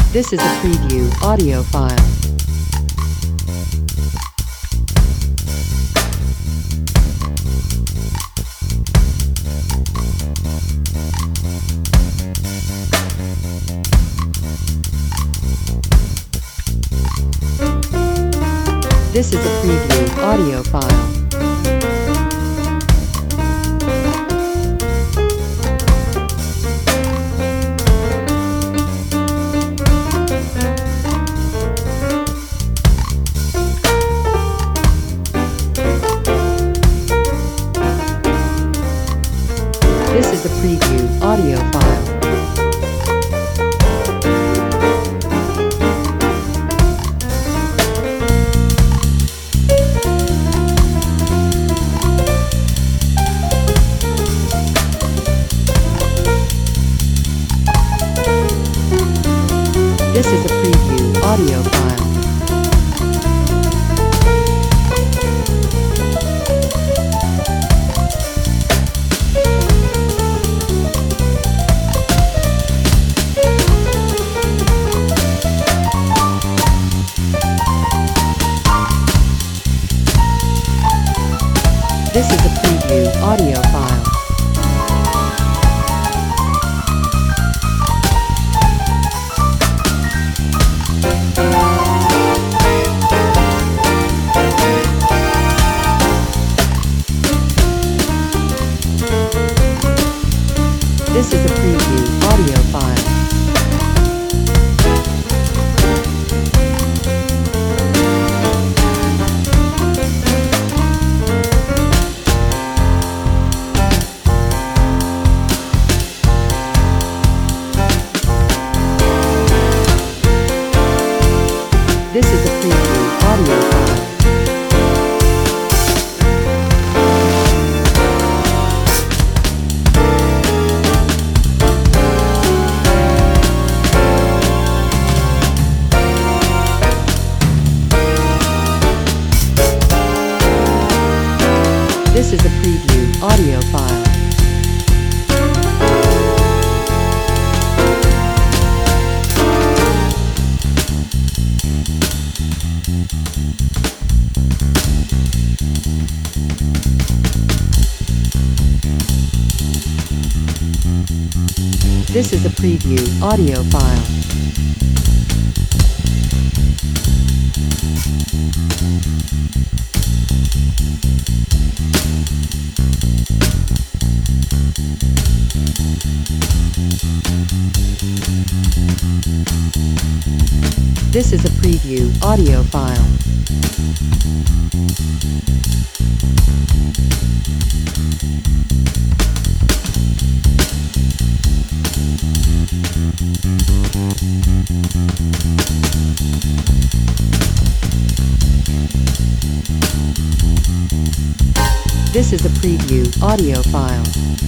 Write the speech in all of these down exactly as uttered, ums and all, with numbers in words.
This is a preview audio file. This is a preview audio file. This is a preview audio file. This is a preview audio file. This is a preview audio file. This is a preview audio file. This is a preview audio file. This is a preview audio file. This is a preview audio file. This is a preview audio file. This is a preview audio file.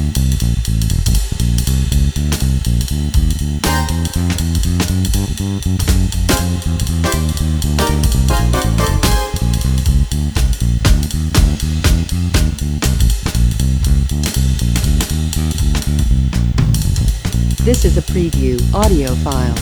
This is a preview audio file.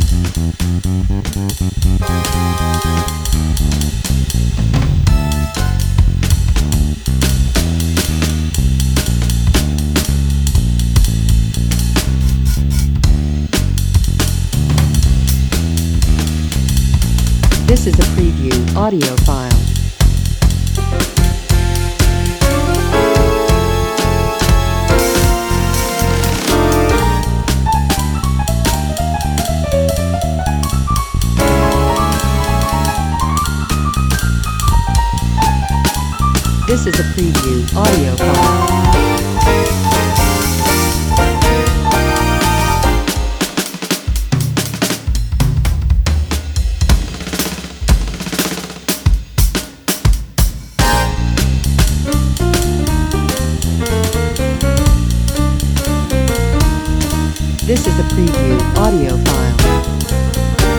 This is a preview audio file. This is a preview audio file. This is a preview audio file.